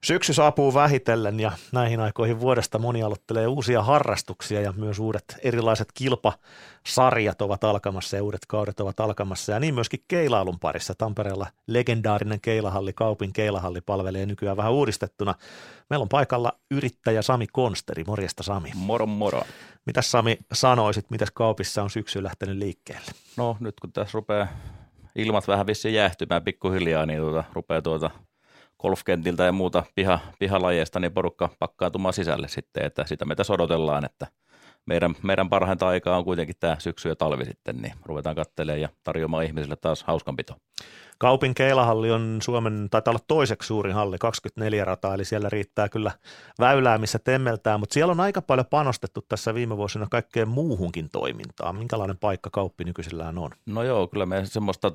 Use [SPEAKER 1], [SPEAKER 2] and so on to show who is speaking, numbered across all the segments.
[SPEAKER 1] Syksy saapuu vähitellen ja näihin aikoihin vuodesta moni aloittelee uusia harrastuksia ja myös uudet erilaiset kilpasarjat ovat alkamassa ja uudet kaudet ovat alkamassa ja niin myöskin keilailun parissa. Tampereella legendaarinen keilahalli, Kaupin keilahalli palvelee nykyään vähän uudistettuna. Meillä on paikalla yrittäjä Sami Konsteri. Morjesta Sami.
[SPEAKER 2] Moro moro.
[SPEAKER 1] Mitäs Sami sanoisit, mitäs Kaupissa on syksy lähtenyt liikkeelle?
[SPEAKER 2] No nyt kun tässä rupeaa ilmat vähän vissiin jäähtymään pikkuhiljaa, niin rupeaa golfkentiltä ja muuta pihalajeista, niin porukka pakkaantumaan sisälle sitten, että sitä me tässä odotellaan, että meidän parhainta aikaa on kuitenkin tämä syksy ja talvi sitten, niin ruvetaan katselemaan ja tarjoamaan ihmisille taas hauskanpito.
[SPEAKER 1] Kaupin keilahalli on Suomen, taitaa olla toiseksi suurin halli, 24 rataa, eli siellä riittää kyllä väylää, missä temmeltään, mutta siellä on aika paljon panostettu tässä viime vuosina kaikkeen muuhunkin toimintaan. Minkälainen paikka Kauppi nykyisellään on?
[SPEAKER 2] No joo, kyllä me semmoista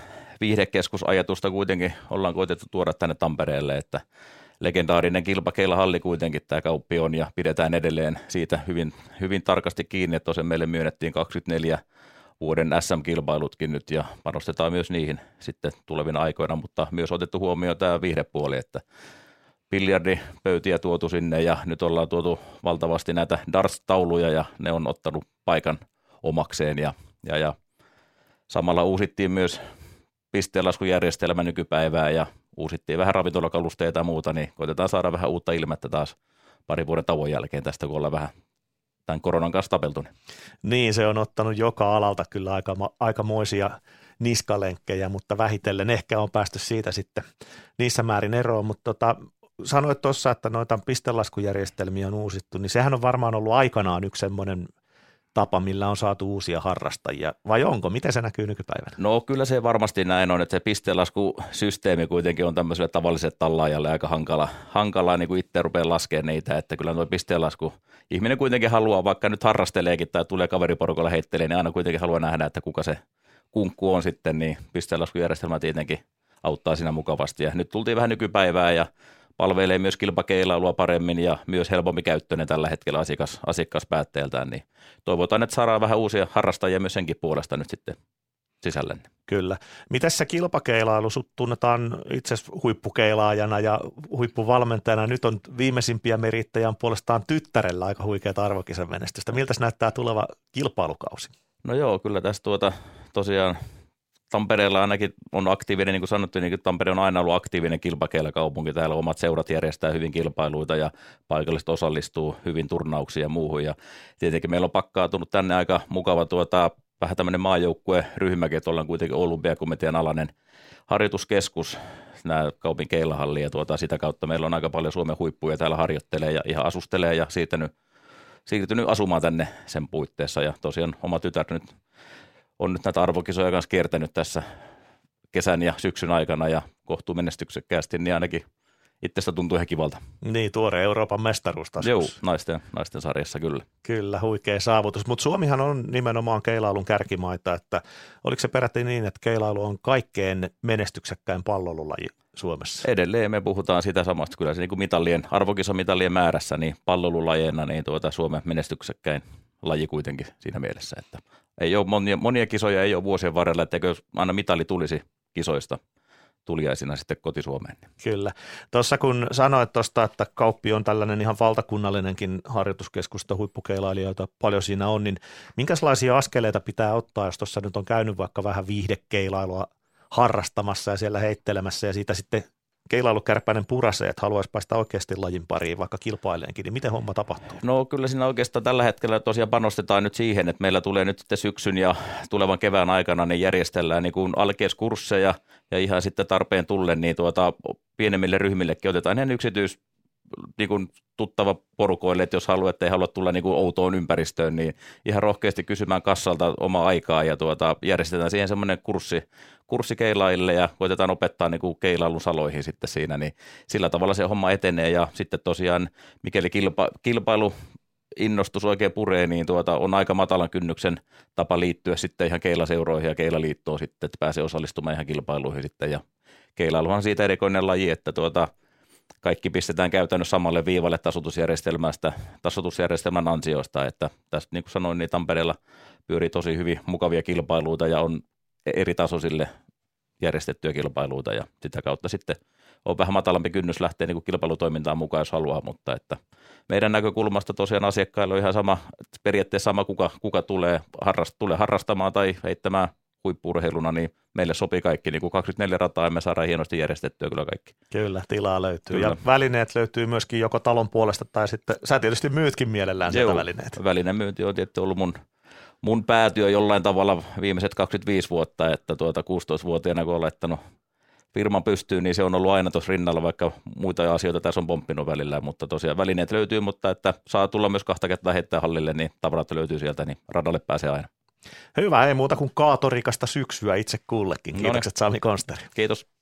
[SPEAKER 2] viihdekeskusajatusta kuitenkin ollaan koetettu tuoda tänne Tampereelle, että legendaarinen kilpakeilahalli kuitenkin tämä Kauppi on ja pidetään edelleen siitä hyvin, hyvin tarkasti kiinni, että tosiaan meille myönnettiin 24 vuoden SM-kilpailutkin nyt ja panostetaan myös niihin sitten tulevina aikoina, mutta myös otettu huomioon tämä viihdepuoli, että biljardipöytiä tuotu sinne ja nyt ollaan tuotu valtavasti näitä darts-tauluja ja ne on ottanut paikan omakseen ja samalla uusittiin myös pisteenlaskujärjestelmä nykypäivää ja uusittiin vähän ravintolakalusteita ja muuta, niin koitetaan saada vähän uutta ilmettä taas parin vuoden tauon jälkeen tästä, kun ollaan vähän tämän koronan kanssa tapeltu.
[SPEAKER 1] Niin, se on ottanut joka alalta kyllä aikamoisia niskalenkkejä, mutta vähitellen ehkä on päästy siitä sitten niissä määrin eroon, mutta sanoit tuossa, että noita pistelaskujärjestelmiä on uusittu, niin sehän on varmaan ollut aikanaan yksi semmoinen tapa, millä on saatu uusia harrastajia, vai onko? Miten se näkyy nykypäivänä?
[SPEAKER 2] No kyllä se varmasti näin on, että se pisteenlaskusysteemi kuitenkin on tämmöiselle tavalliselle tallaajalle aika hankalaa niin kuin itse rupeaa laskemaan niitä, että kyllä tuo pisteenlasku, ihminen kuitenkin haluaa, vaikka nyt harrasteleekin tai tulee kaveriporukalla heittelee, niin aina kuitenkin haluaa nähdä, että kuka se kunkku on sitten, niin pisteenlaskujärjestelmä tietenkin auttaa siinä mukavasti ja nyt tultiin vähän nykypäivää ja palvelee myös kilpakeilailua paremmin ja myös helpompi käyttöinen tällä hetkellä asiakaspäätteeltään, niin toivotaan, että saadaan vähän uusia harrastajia myös senkin puolesta nyt sitten sisälle.
[SPEAKER 1] Kyllä. Mites se kilpakeilailu? Sut tunnetaan itse huippukeilaajana ja huippuvalmentajana. Nyt on viimeisimpiä merittäjän puolestaan tyttärellä aika huikeata arvokisan menestystä. Miltä näyttää tuleva kilpailukausi?
[SPEAKER 2] No joo, kyllä tässä tosiaan Tampereella ainakin on aktiivinen, niin kuin sanottu, niin Tampere on aina ollut aktiivinen kilpakeilakaupunki. Täällä omat seurat järjestää hyvin kilpailuita ja paikalliset osallistuu hyvin turnauksiin ja muuhun. Ja tietenkin meillä on pakkautunut tänne aika mukava vähän tämmöinen maajoukkueryhmäkin, että ollaan kuitenkin olympiakomitean alainen harjoituskeskus, nämä Kaupin keilahalli ja sitä kautta meillä on aika paljon Suomen huippuja täällä harjoittelee ja ihan asustelee ja siirtynyt asumaan tänne sen puitteissa ja tosiaan oma tytär nyt on nyt näitä arvokisoja kanssa kiertänyt tässä kesän ja syksyn aikana ja kohtuu menestyksekkäästi, niin ainakin itsestä tuntuu ihan kivalta.
[SPEAKER 1] Niin, tuore Euroopan mestaruus taas.
[SPEAKER 2] Joo, naisten sarjassa kyllä.
[SPEAKER 1] Kyllä, huikea saavutus, mutta Suomihan on nimenomaan keilailun kärkimaita, että oliko se peräti niin, että keilailu on kaikkein menestyksekkäin pallolulaji Suomessa? Edelleen
[SPEAKER 2] me puhutaan sitä samasta, kyllä se niin kuin arvokisamitalien määrässä, niin pallolulajeina niin Suomen menestyksekkäin laji kuitenkin siinä mielessä, että ei ole monia kisoja, ei ole vuosien varrella, etteikö aina mitali tulisi kisoista tuliaisina sitten koti-Suomeen.
[SPEAKER 1] Kyllä. Tuossa kun sanoit tuosta, että Kauppi on tällainen ihan valtakunnallinenkin harjoituskeskus, huippukeilailijoita paljon siinä on, niin minkälaisia askeleita pitää ottaa, jos tuossa nyt on käynyt vaikka vähän viihdekeilailua harrastamassa ja siellä heittelemässä ja siitä sitten keilailukkärpäinen purasee, että haluaisi päästä oikeasti lajin pariin, vaikka kilpaileenkin, niin miten homma tapahtuu?
[SPEAKER 2] No kyllä siinä oikeastaan tällä hetkellä tosiaan panostetaan nyt siihen, että meillä tulee nyt sitten syksyn ja tulevan kevään aikana, niin järjestellään niin kuin alkeiskursseja ja ihan sitten tarpeen tullen, niin pienemmille ryhmillekin otetaan ihan niin kuin tuttava porukoille, että jos ei halua tulla niin kuin outoon ympäristöön, niin ihan rohkeasti kysymään kassalta omaa aikaa ja järjestetään siihen semmoinen kurssi keilaille ja koitetaan opettaa niin kuin keilailun saloihin sitten siinä, niin sillä tavalla se homma etenee ja sitten tosiaan mikäli kilpailu innostus oikein puree, niin on aika matalan kynnyksen tapa liittyä sitten ihan keilaseuroihin ja keilaliittoon sitten, että pääsee osallistumaan ihan kilpailuihin sitten ja keilailuhan siitä erikoinen laji, että kaikki pistetään käytännössä samalle viivalle tasoitusjärjestelmän ansiosta, että tässä niin kuin sanoin, niin Tampereella pyörii tosi hyvin mukavia kilpailuita ja on eri tasoisille järjestettyjä kilpailuita ja sitä kautta sitten on vähän matalampi kynnys lähteä niin kuin kilpailutoimintaan mukaan, jos haluaa, mutta että meidän näkökulmasta tosiaan asiakkailla on ihan sama, periaatteessa sama kuka tulee harrastamaan tai heittämään huippu-urheiluna, niin meille sopii kaikki, niin kuin 24 rataa, ja me saadaan hienosti järjestettyä kyllä kaikki.
[SPEAKER 1] Kyllä, tilaa löytyy.
[SPEAKER 2] Kyllä.
[SPEAKER 1] Ja välineet löytyy myöskin joko talon puolesta, tai sitten sä tietysti myytkin mielellään sitä välineet.
[SPEAKER 2] Välinemyynti on tietysti ollut mun päätyö jollain tavalla viimeiset 25 vuotta, että 16-vuotiaana kun olen laittanut firman pystyyn, niin se on ollut aina tuossa rinnalla, vaikka muita asioita tässä on pomppinut välillä, mutta tosiaan välineet löytyy, mutta että saa tulla myös 2 kertaa heittää hallille, niin tavarat löytyy sieltä, niin radalle pääsee aina.
[SPEAKER 1] Hyvä, ei muuta kuin kaatorikasta syksyä itse kullekin. Kiitokset Sami Konsteri.
[SPEAKER 2] Kiitos.